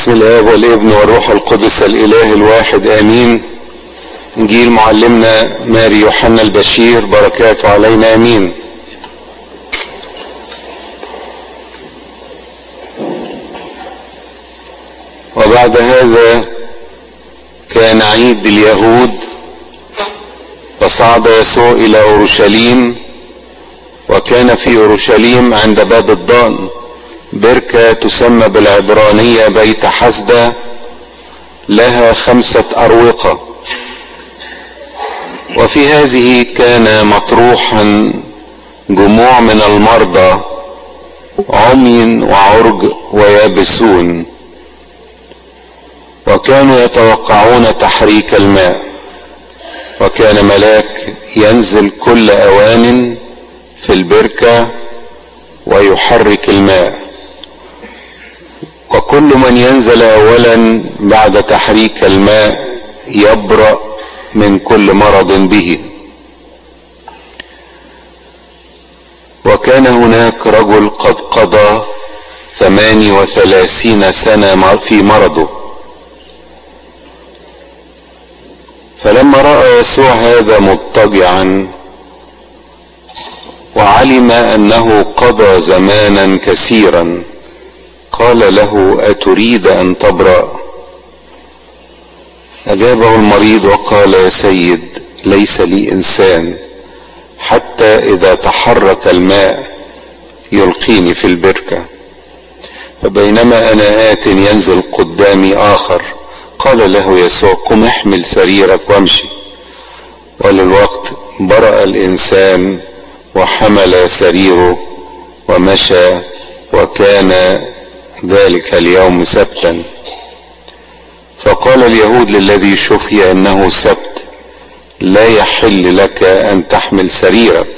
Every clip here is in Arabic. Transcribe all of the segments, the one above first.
باسم الاب والابن والروح القدس الاله الواحد امين. انجيل معلمنا ماري يوحنا البشير بركاته علينا امين. وبعد هذا كان عيد اليهود، فصعد يسوع الى اورشليم، وكان في اورشليم عند باب الضأن بركة تسمى بالعبرانية بيت حسدة، لها 5 أروقة، وفي هذه كان مطروحا جموع من المرضى، عمي وعرج ويابسون، وكانوا يتوقعون تحريك الماء. وكان ملاك ينزل كل أوان في البركة ويحرك الماء، وكل من ينزل اولا بعد تحريك الماء يبرأ من كل مرض به. وكان هناك رجل قد قضى 38 سنة في مرضه، فلما رأى يسوع هذا مضطجعا وعلم انه قضى زمانا كثيرا، قال له: أتريد أن تبرأ؟ أجابه المريض وقال: يا سيد، ليس لي إنسان حتى إذا تحرك الماء يلقيني في البركة، فبينما أنا آت ينزل قدامي آخر. قال له يسوع: قم احمل سريرك وامشي. وللوقت برأ الإنسان وحمل سريره ومشى، وكان ذلك اليوم سبتا. فقال اليهود للذي شفي انه سبت: لا يحل لك ان تحمل سريرك.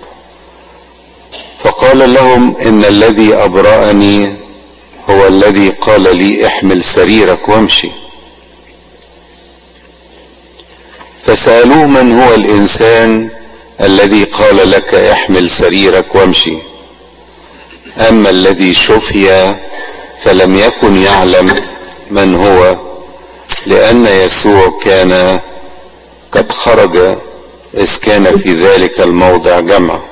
فقال لهم: ان الذي ابرأني هو الذي قال لي احمل سريرك وامشي. فسألوه: من هو الانسان الذي قال لك احمل سريرك وامشي؟ اما الذي شفي فلم يكن يعلم من هو، لأن يسوع كان قد خرج، إذ كان في ذلك الموضع جمع.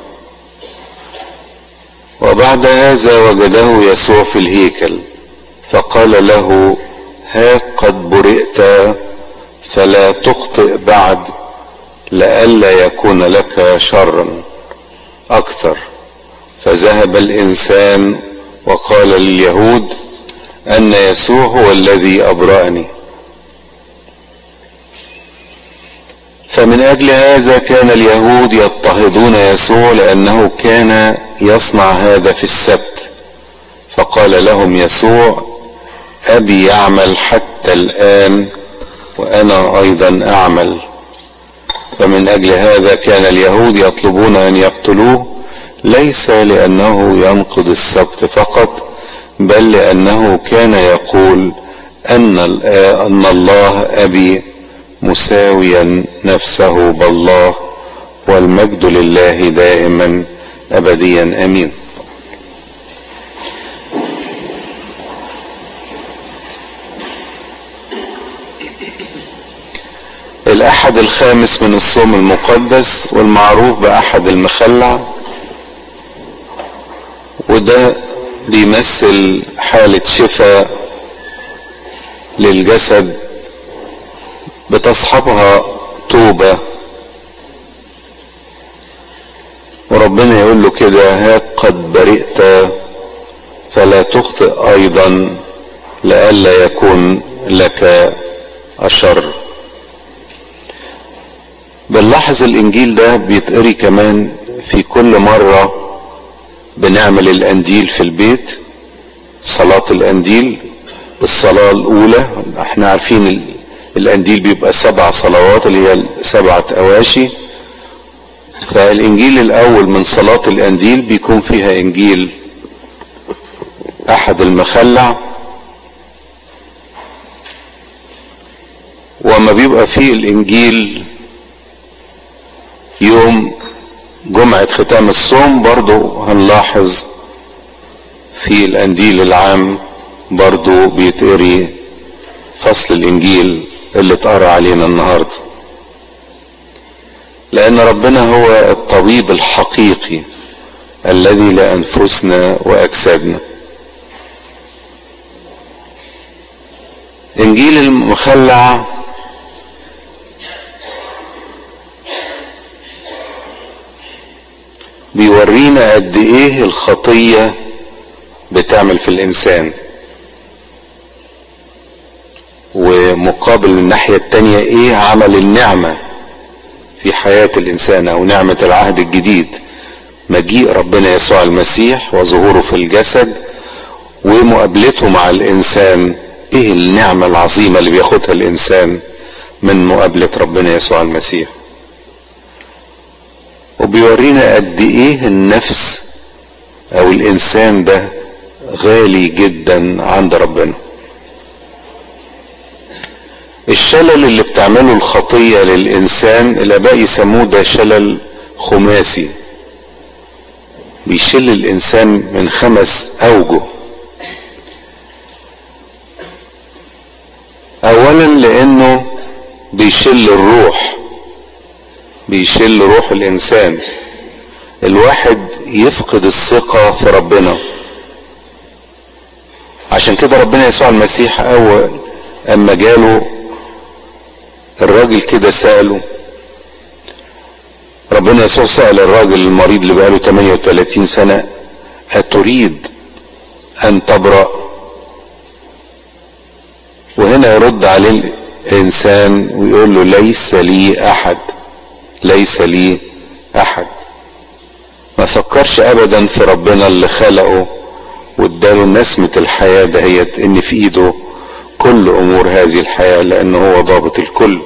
وبعد هذا وجده يسوع في الهيكل، فقال له: ها قد برئت، فلا تخطئ بعد، لئلا يكون لك شرا أكثر. فذهب الإنسان وقال لليهود أن يسوع هو الذي أبرأني. فمن أجل هذا كان اليهود يضطهدون يسوع، لأنه كان يصنع هذا في السبت. فقال لهم يسوع: أبي يعمل حتى الآن وأنا أيضا أعمل. فمن أجل هذا كان اليهود يطلبون أن يقتلوه، ليس لأنه ينقض السبت فقط، بل لأنه كان يقول أن الله أبي مساويا نفسه بالله، والمجد لله دائما أبديا أمين. الأحد الخامس من الصوم المقدس، والمعروف بأحد المخلع، وده بيمثل حالة شفاء للجسد بتصحبها توبة، وربنا يقول له كده: ها قد برئت فلا تخطئ أيضا، لئلا يكون لك أشر. بنلاحظ الإنجيل ده بيتقري كمان في كل مرة بنعمل الأنديل في البيت، صلاة الأنديل. الصلاة الأولى احنا عارفين الأنديل بيبقى 7 صلوات اللي هي 7 أواشي. فالإنجيل الأول من صلاة الأنديل بيكون فيها إنجيل أحد المخلع، وما بيبقى فيه الإنجيل يوم جمعة ختام الصوم، برضو هنلاحظ في الأنديل العام برضو بيتقري فصل الانجيل اللي اتقرى علينا النهارده، لان ربنا هو الطبيب الحقيقي الذي لانفسنا واجسادنا. انجيل المخلع بيورينا قد ايه الخطية بتعمل في الانسان، ومقابل الناحية التانية ايه عمل النعمة في حياة الانسان او نعمة العهد الجديد، مجيء ربنا يسوع المسيح وظهوره في الجسد ومقابلته مع الانسان. ايه النعمة العظيمة اللي بياخدها الانسان من مقابلة ربنا يسوع المسيح. وبيورينا قد ايه النفس او الانسان ده غالي جدا عند ربنا. الشلل اللي بتعمله الخطية للانسان الاباء يسموه ده شلل خماسي، بيشل الانسان من 5 اوجه. اولا لانه بيشل الروح، بيشل روح الانسان، الواحد يفقد الثقة في ربنا. عشان كده ربنا يسوع المسيح اول اما جاله الراجل كده سأله، ربنا يسوع سأل الراجل المريض اللي بقاله 38 سنة أتريد أن تبرأ؟ وهنا يرد عليه الإنسان ويقول له ليس لي أحد، ليس لي أحد. ما فكرش أبدا في ربنا اللي خلقه واداله نسمة الحياة دهيت، إن في إيده كل أمور هذه الحياة لأنه هو ضابط الكل.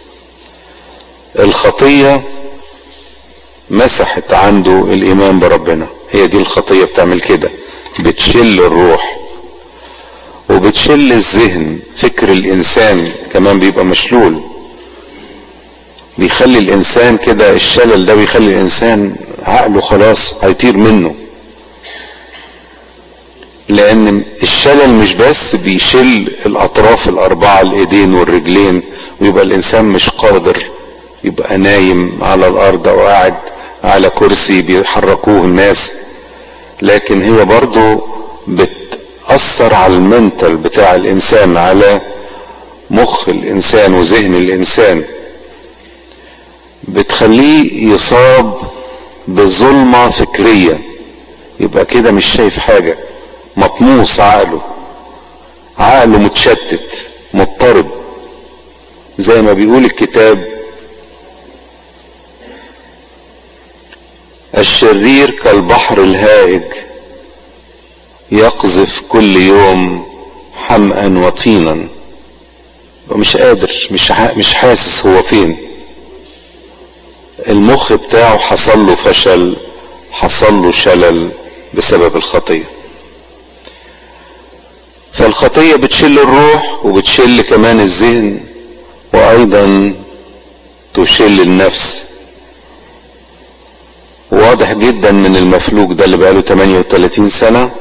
الخطية مسحت عنده الإيمان بربنا، هي دي الخطية بتعمل كده، بتشل الروح وبتشل الذهن. فكر الإنسان كمان بيبقى مشلول، بيخلي الإنسان كده، الشلل ده بيخلي الإنسان عقله خلاص هيطير منه. لأن الشلل مش بس بيشل الأطراف الأربعة، الإيدين والرجلين، ويبقى الإنسان مش قادر، يبقى نايم على الأرض أو قاعد على كرسي بيحركوه الناس، لكن هي برضو بتأثر على المنتل بتاع الإنسان، على مخ الإنسان وذهن الإنسان، بتخليه يصاب بظلمة فكرية، يبقى كده مش شايف حاجة، مطموس عقله متشتت مضطرب. زي ما بيقول الكتاب الشرير كالبحر الهائج يقذف كل يوم حمأ وطينا، ومش قادر، مش حاسس هو فين. المخ بتاعه حصل له فشل، حصل له شلل بسبب الخطية. فالخطية بتشل الروح وبتشل كمان الذهن، وايضا تشل النفس. واضح جدا من المفلوج ده اللي بقاله 38 سنة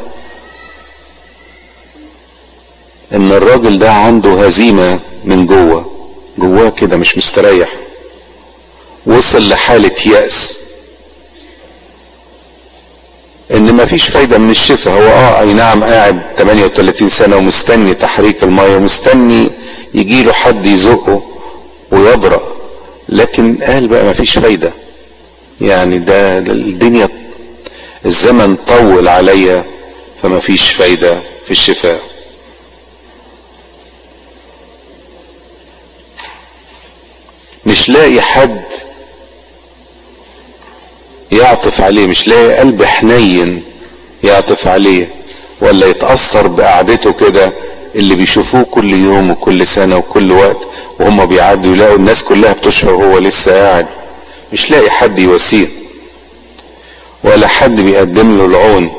ان الراجل ده عنده هزيمة من جواه كده، مش مستريح، وصل لحالة يأس ان مفيش فايدة من الشفاء. هو اي نعم قاعد 38 سنة ومستني تحريك المية ومستني يجيله حد يزقه ويبرأ، لكن قال بقى مفيش فايدة، يعني ده الدنيا الزمن طول عليا، فمفيش فايدة في الشفاء. مش لاقي حد يعطف عليه، مش لاقي قلب حنين يعطف عليه ولا يتأثر بقعدته كده، اللي بيشوفوه كل يوم وكل سنة وكل وقت وهم بيعدوا يلاقوا الناس كلها بتشفى وهو لسه قاعد. مش لاقي حد يواسيه ولا حد بيقدم له العون.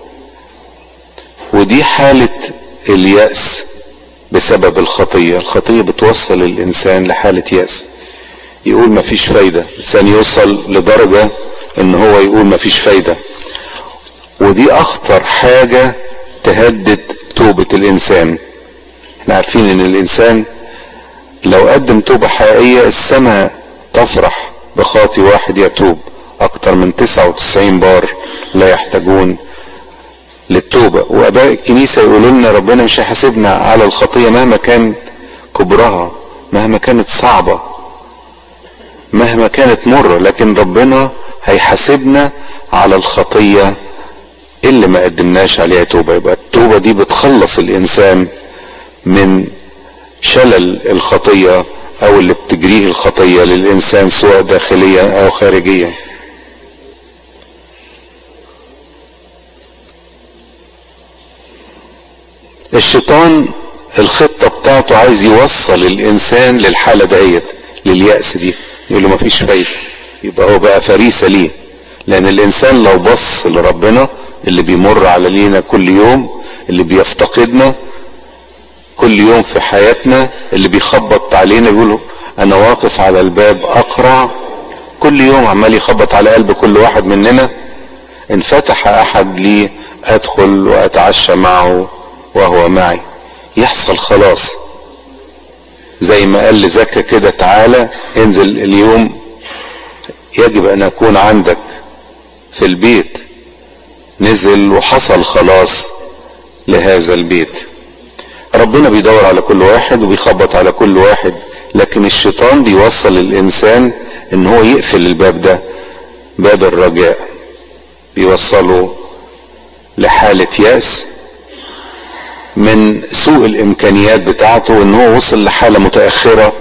ودي حالة اليأس بسبب الخطية. الخطية بتوصل الإنسان لحالة يأس، يقول مفيش فايدة. الإنسان يوصل لدرجة إن هو يقول مفيش فايدة، ودي أخطر حاجة توبة الانسان. احنا عارفين ان الانسان لو قدم توبة حقيقية السماء تفرح بخاطي واحد يتوب. اكتر من 99 بار لا يحتاجون للتوبة. واباء الكنيسة يقولوا لنا ربنا مش هيحاسبنا على الخطية مهما كان كبرها، مهما كانت صعبة، مهما كانت مرة، لكن ربنا هيحاسبنا على الخطية اللي ما قدمناش عليها توبة. يبقى التوبة دي بتخلص الانسان من شلل الخطية او اللي بتجريه الخطية للانسان سواء داخليا او خارجيا. الشيطان الخطة بتاعته عايز يوصل الانسان للحالة دهيت، لليأس دي، يقول له مفيش فايدة، يبقى هو بقى فريسة ليه. لان الانسان لو بص لربنا اللي بيمر على لينا كل يوم، اللي بيفتقدنا كل يوم في حياتنا، اللي بيخبط علينا يقول انا واقف على الباب اقرع، كل يوم عمال يخبط على قلب كل واحد مننا، ان فتح احد لي ادخل واتعشى معه وهو معي. يحصل خلاص زي ما قال لزكا كده، تعالى انزل اليوم، يجب ان اكون عندك في البيت. نزل وحصل خلاص لهذا البيت. ربنا بيدور على كل واحد وبيخبط على كل واحد، لكن الشيطان بيوصل الانسان ان هو يقفل الباب ده، باب الرجاء، بيوصله لحالة يأس من سوء الامكانيات بتاعته، ان هو وصل لحالة متأخرة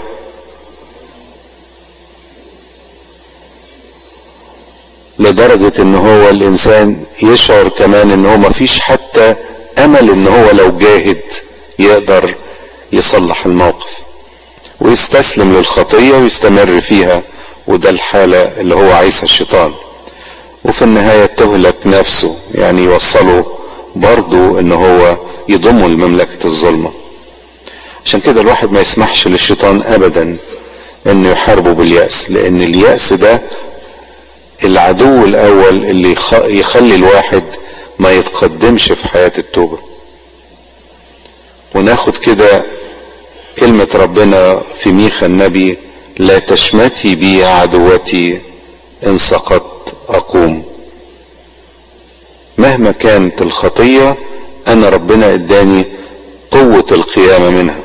لدرجة ان هو الانسان يشعر كمان ان هو مفيش حتى امل ان هو لو جاهد يقدر يصلح الموقف، ويستسلم للخطية ويستمر فيها. وده الحالة اللي هو عايزها الشيطان، وفي النهاية تهلك نفسه، يعني يوصله برضو ان هو يضمه لمملكة الظلمة. عشان كده الواحد ما يسمحش للشيطان ابدا انه يحاربه باليأس، لان اليأس ده العدو الاول اللي يخلي الواحد ما يتقدمش في حياة التوبة. وناخد كده كلمة ربنا في ميخا النبي: لا تشمتي بي عدوتي ان سقطت اقوم. مهما كانت الخطية انا ربنا اداني قوة القيامة منها.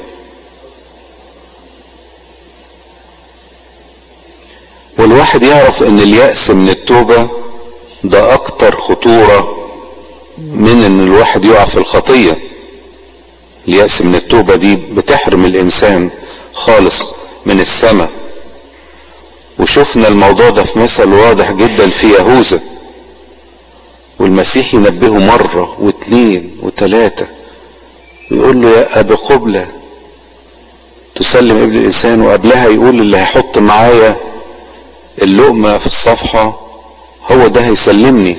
والواحد يعرف ان اليأس من التوبة ده اكتر خطورة من ان الواحد يقع في الخطية. اليأس من التوبة دي بتحرم الانسان خالص من السماء. وشفنا الموضوع ده في مثل واضح جدا في يهوذا، والمسيح ينبهه مرة واثنين وثلاثة، ويقول له يا ابي قبلة تسلم ابن الانسان، وقبلها يقول اللي هيحط معايا اللقمة في الصفحة هو ده هيسلمني.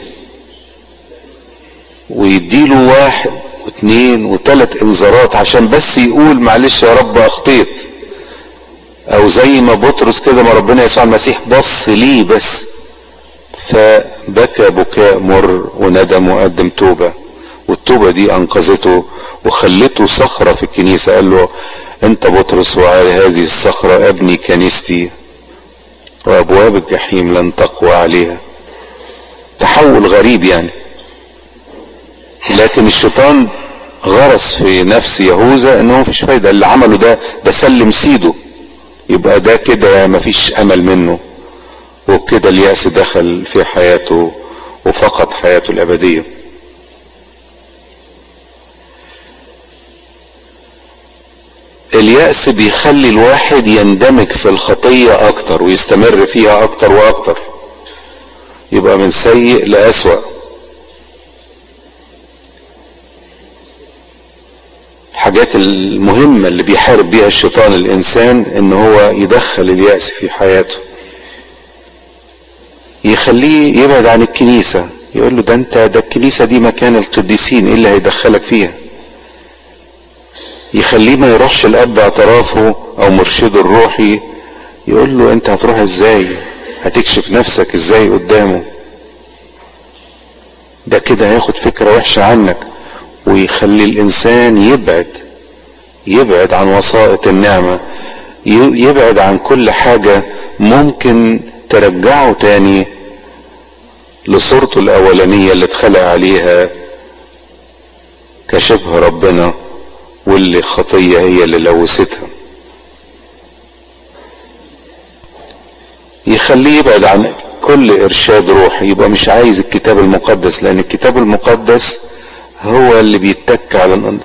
ويديله واحد واثنين وثلاث انذارات عشان بس يقول معلش يا رب اخطيت. او زي ما بطرس كده، ما ربنا يسوع المسيح بص ليه بس فبكى بكاء مر وندم وقدم توبة، والتوبة دي انقذته وخلته صخرة في الكنيسة. قال له انت بطرس وعلى هذه الصخرة ابني كنيستي وابواب الجحيم لن تقوى عليها. تحول غريب يعني. لكن الشيطان غرس في نفس يهوذا انه مفيش فايدة، اللي عمله ده سلم سيده، يبقى ده كده مفيش امل منه. وبكده اليأس دخل في حياته وفقد حياته الابدية. اليأس بيخلي الواحد يندمج في الخطية اكتر ويستمر فيها اكتر واكتر، يبقى من سيء لأسوأ. الحاجات المهمة اللي بيحارب بيها الشيطان الانسان ان هو يدخل اليأس في حياته، يخليه يبعد عن الكنيسة. يقول له ده الكنيسة دي مكان القديسين، ايه اللي هيدخلك فيها؟ يخليه ما يروحش لأب اعترافه او مرشده الروحي، يقول له انت هتروح ازاي؟ هتكشف نفسك ازاي قدامه؟ ده كده هياخد فكرة وحشة عنك. ويخلي الانسان يبعد عن وسائط النعمة، يبعد عن كل حاجة ممكن ترجعه تاني لصورته الاولانية اللي اتخلق عليها كشبه ربنا، واللي خطية هي اللي لوثتها. يخليه يبعد عن كل ارشاد روحي، يبقى مش عايز الكتاب المقدس، لان الكتاب المقدس هو اللي بيتك على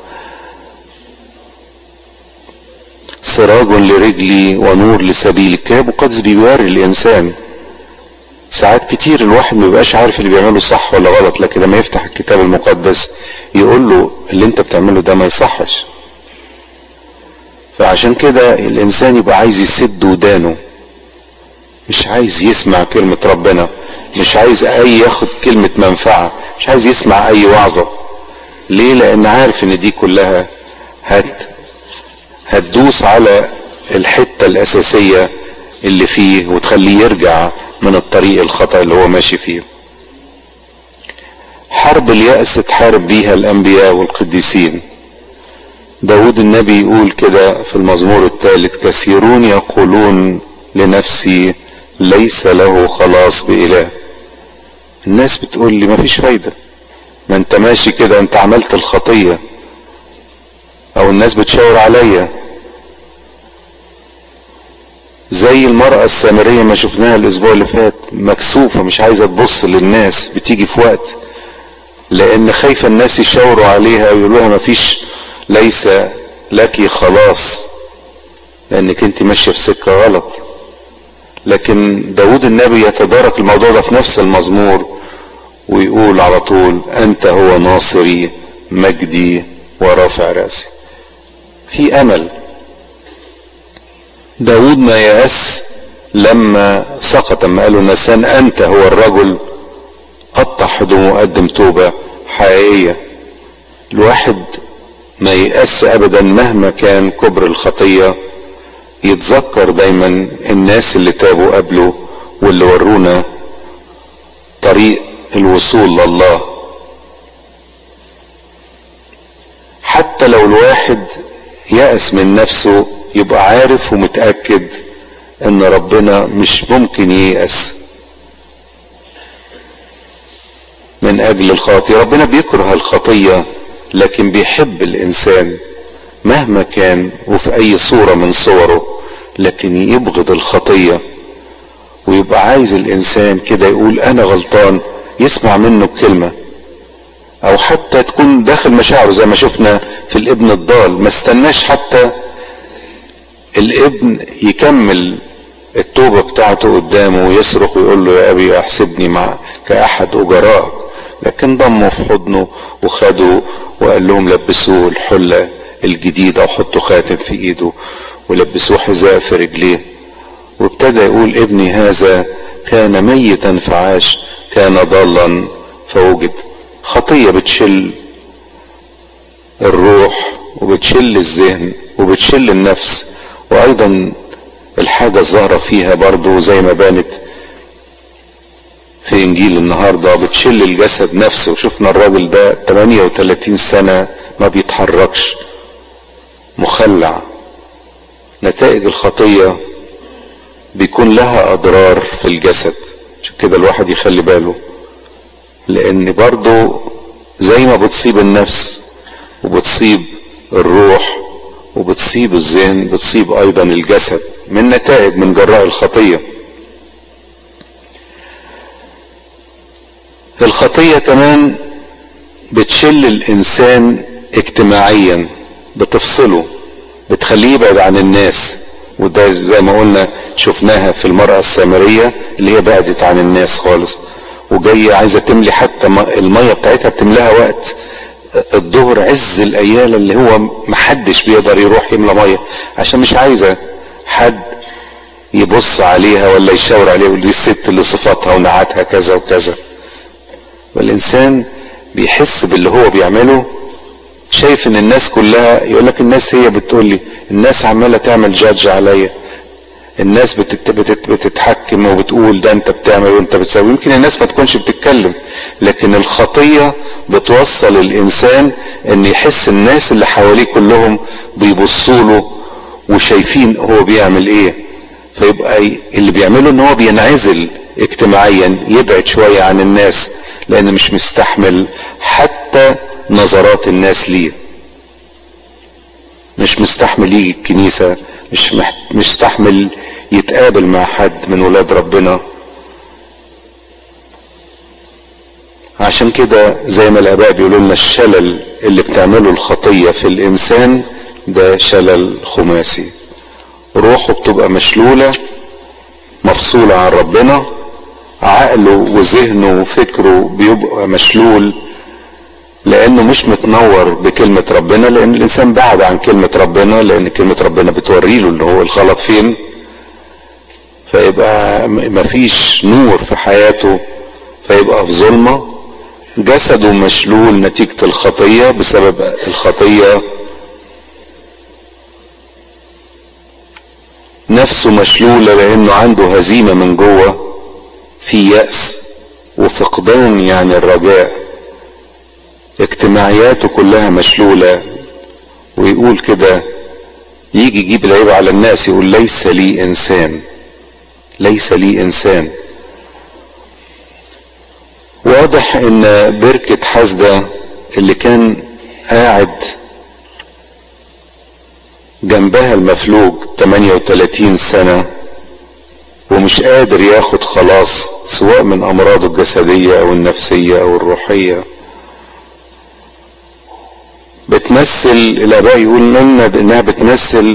سراج لرجلي ونور لسبيلي. الكتاب المقدس بيوري الانسان. ساعات كتير الواحد ما بيبقاش عارف اللي بيعمله صح ولا غلط، لكن لما يفتح الكتاب المقدس يقول له اللي انت بتعمله ده ما يصحش. فعشان كده الانسان يبقى عايز يسد ودانه، مش عايز يسمع كلمة ربنا، مش عايز ياخد كلمة منفعة، مش عايز يسمع اي وعظة. ليه؟ لان عارف ان دي كلها هتدوس على الحتة الاساسية اللي فيه وتخليه يرجع من الطريق الخطأ اللي هو ماشي فيه. حرب اليأس تحارب بيها الانبياء والقديسين. داود النبي يقول كده في المزمور 3: كثيرون يقولون لنفسي ليس له خلاص بإله. الناس بتقول لي مفيش فايدة، ما انت ماشي كده، انت عملت الخطية. او الناس بتشاور عليا زي المرأة السامرية ما شفناها الاسبوع اللي فات، مكسوفة مش عايزة تبص للناس. بتيجي في وقت لان خايفة الناس يشاوروا عليها ويقولوها مفيش، ليس لك خلاص، لانك انت ماشية في سكة غلط. لكن داود النبي يتدارك الموضوع ده في نفس المزمور ويقول على طول: انت هو ناصري مجدي ورافع رأسي. في امل. داود ما يأس لما سقط، اما قالوا نسان انت هو الرجل، قطع هدومه وقدم توبة حقيقية. الواحد ما يأس ابدا مهما كان كبر الخطية، يتذكر دايما الناس اللي تابوا قبله واللي ورونا طريق الوصول لله. حتى لو الواحد يأس من نفسه يبقى عارف ومتأكد ان ربنا مش ممكن ييأس من اجل الخطية. ربنا بيكره الخطية لكن بيحب الانسان مهما كان وفي اي صورة من صوره، لكن يبغض الخطية. ويبقى عايز الانسان كده يقول انا غلطان، يسمع منه كلمة، او حتى تكون داخل مشاعره زي ما شفنا في الابن الضال. ما استناش حتى الابن يكمل التوبة بتاعته قدامه ويصرخ ويقول له يا ابي احسبني كاحد اجرائك، لكن ضمه في حضنه وخده وقال لهم لبسوه الحلة الجديدة وحطوا خاتم في ايده ولبسوه حذاء في رجليه. وابتدى يقول ابني هذا كان ميتا فعاش، كان ضالا فوجد. خطية بتشل الروح وبتشل الذهن وبتشل النفس، وايضا الحاجة الظاهرة فيها برضو زي ما بانت في انجيل النهاردة بتشل الجسد نفسه. شفنا الراجل ده 38 سنة ما بيتحركش، مخلع. نتائج الخطية بيكون لها اضرار في الجسد، عشان كده الواحد يخلي باله، لان برضو زي ما بتصيب النفس وبتصيب الروح وبتصيب الذهن بتصيب ايضا الجسد من نتائج من جراء الخطية. الخطية كمان بتشل الانسان اجتماعيا، بتفصله، بتخليه يبعد عن الناس. وده زي ما قلنا شفناها في المرأة السامرية اللي هي بعدت عن الناس خالص، وجاية عايزة تملي حتى المية بتاعتها بتملاها وقت الظهر عز الايام اللي هو محدش بيقدر يروح يملى مية، عشان مش عايزة حد يبص عليها ولا يشاور عليها ويقول دي الست اللي صفاتها ونعتها كذا وكذا. والانسان بيحس باللي هو بيعمله، شايف ان الناس كلها، يقولك الناس هي بتقول لي، الناس عمالة تعمل جادج عليا، الناس بتتحكم وبتقول ده انت بتعمل وانت بتسوي. يمكن الناس ما تكونش بتتكلم، لكن الخطية بتوصل الانسان ان يحس الناس اللي حواليه كلهم بيبصوا له وشايفين هو بيعمل ايه، فيبقى اللي بيعمله ان هو بينعزل اجتماعيا، يبعد شوية عن الناس، لان مش مستحمل حتى نظرات الناس ليه، مش مستحمل يجي الكنيسة، مش مستحمل يتقابل مع حد من ولاد ربنا. عشان كده زي ما الاباء بيقولوا لنا الشلل اللي بتعمله الخطية في الانسان ده شلل خماسي، روحه بتبقى مشلولة مفصولة عن ربنا، عقله وذهنه وفكره بيبقى مشلول لانه مش متنور بكلمة ربنا، لان الانسان بعد عن كلمة ربنا، لان كلمة ربنا بتوريله اللي هو الغلط فين، فيبقى مفيش نور في حياته، فيبقى في ظلمة. جسده مشلول نتيجة الخطية، بسبب الخطية نفسه مشلولة لانه عنده هزيمة من جوه، في يأس وفقدان يعني الرجاء، اجتماعياته كلها مشلولة. ويقول كده، يجي يجيب العيب على الناس، يقول ليس لي انسان، ليس لي انسان. واضح ان بركة حسدة اللي كان قاعد جنبها المفلوج 38 سنة ومش قادر ياخد خلاص، سواء من امراضه الجسدية او النفسية او الروحية، بتمثل، الاباء يقول لنا انها بتمثل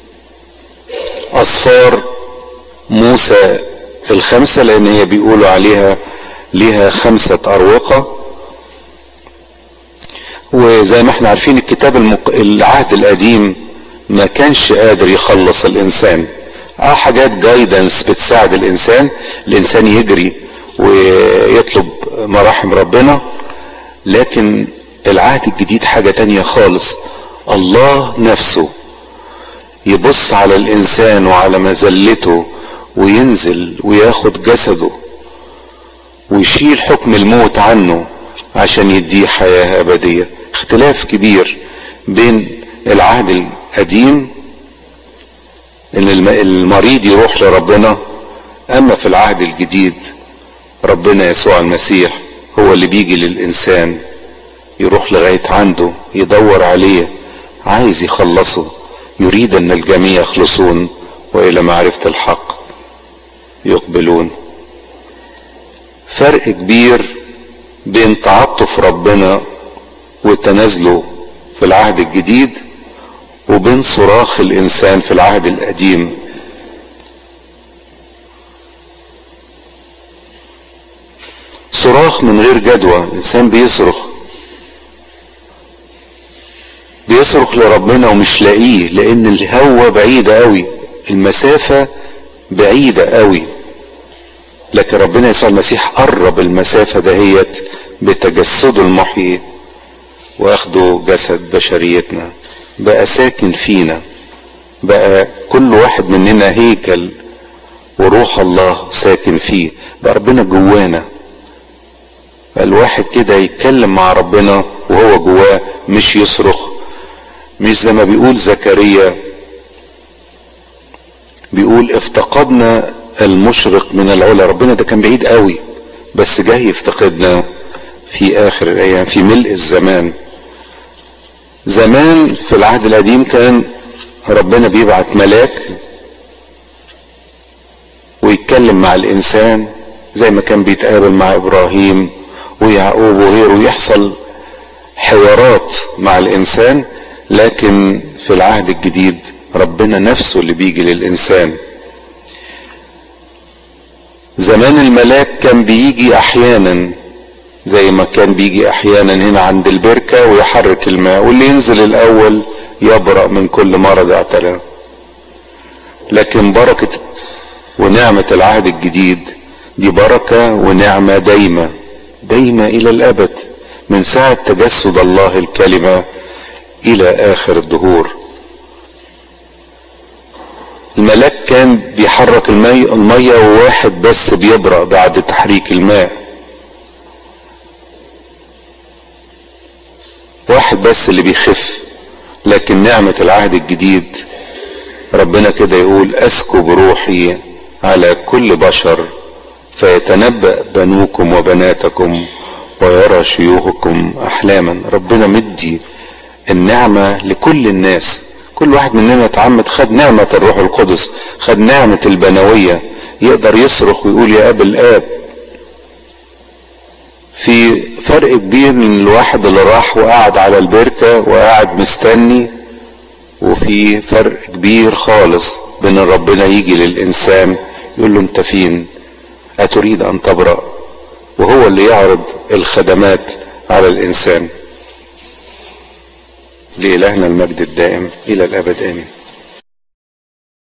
اصفار موسى ال5، لان هي بيقولوا عليها ليها 5 اروقة. وزي ما احنا عارفين الكتاب العهد القديم ما كانش قادر يخلص الانسان، حاجات جايدنس بتساعد الانسان يجري ويطلب مراحم ربنا، لكن العهد الجديد حاجة تانية خالص. الله نفسه يبص على الانسان وعلى مذلته وينزل وياخد جسده ويشيل حكم الموت عنه عشان يديه حياة ابدية. اختلاف كبير بين العهد القديم ان المريض يروح لربنا، اما في العهد الجديد ربنا يسوع المسيح هو اللي بيجي للانسان، يروح لغاية عنده، يدور عليه، عايز يخلصه، يريد ان الجميع يخلصون والى معرفة الحق يقبلون. فرق كبير بين تعاطف ربنا وتنازله في العهد الجديد وبين صراخ الانسان في العهد القديم. صراخ من غير جدوى، الانسان بيصرخ لربنا ومش لاقيه، لان الهوة بعيدة قوي، المسافة بعيدة قوي، لكن ربنا يسوع المسيح قرب المسافة دهيت بتجسده المحيي واخده جسد بشريتنا، بقى ساكن فينا، بقى كل واحد مننا هيكل وروح الله ساكن فيه، بقى ربنا جوانا، بقى الواحد كده يتكلم مع ربنا وهو جواه، مش يصرخ، مش زي ما بيقول زكريا، بيقول افتقدنا المشرق من العلا. ربنا ده كان بعيد قوي، بس جاي يفتقدنا في اخر الايام، في ملء الزمان. زمان في العهد القديم كان ربنا بيبعت ملاك ويتكلم مع الانسان زي ما كان بيتقابل مع ابراهيم ويعقوب وغيره، ويحصل حوارات مع الانسان. لكن في العهد الجديد ربنا نفسه اللي بيجي للانسان. زمان الملاك كان بيجي احيانا، زي ما كان بيجي احيانا هنا عند البركة ويحرك الماء، واللي ينزل الاول يبرأ من كل مرض اعتلاه. لكن بركة ونعمة العهد الجديد دي بركة ونعمة دايمة دايمة الى الابد، من ساعة تجسد الله الكلمة الى اخر الدهور. الملاك كان بيحرك المية وواحد بس بيبرأ بعد تحريك الماء، واحد بس اللي بيخف. لكن نعمة العهد الجديد ربنا كده يقول اسكب روحي على كل بشر فيتنبأ بنوكم وبناتكم ويرى شيوخكم احلاما. ربنا مدي النعمة لكل الناس، كل واحد مننا اتعمد خد نعمة الروح القدس، خد نعمة البنوية، يقدر يصرخ ويقول يا اب الاب. في فرق كبير من الواحد اللي راح وقعد على البركة وقاعد مستني، وفي فرق كبير خالص بين ربنا يجي للإنسان يقول له انت فين، أتريد أن تبرأ، وهو اللي يعرض الخدمات على الإنسان. لإلهنا المجد الدائم إلى الأبد آمين.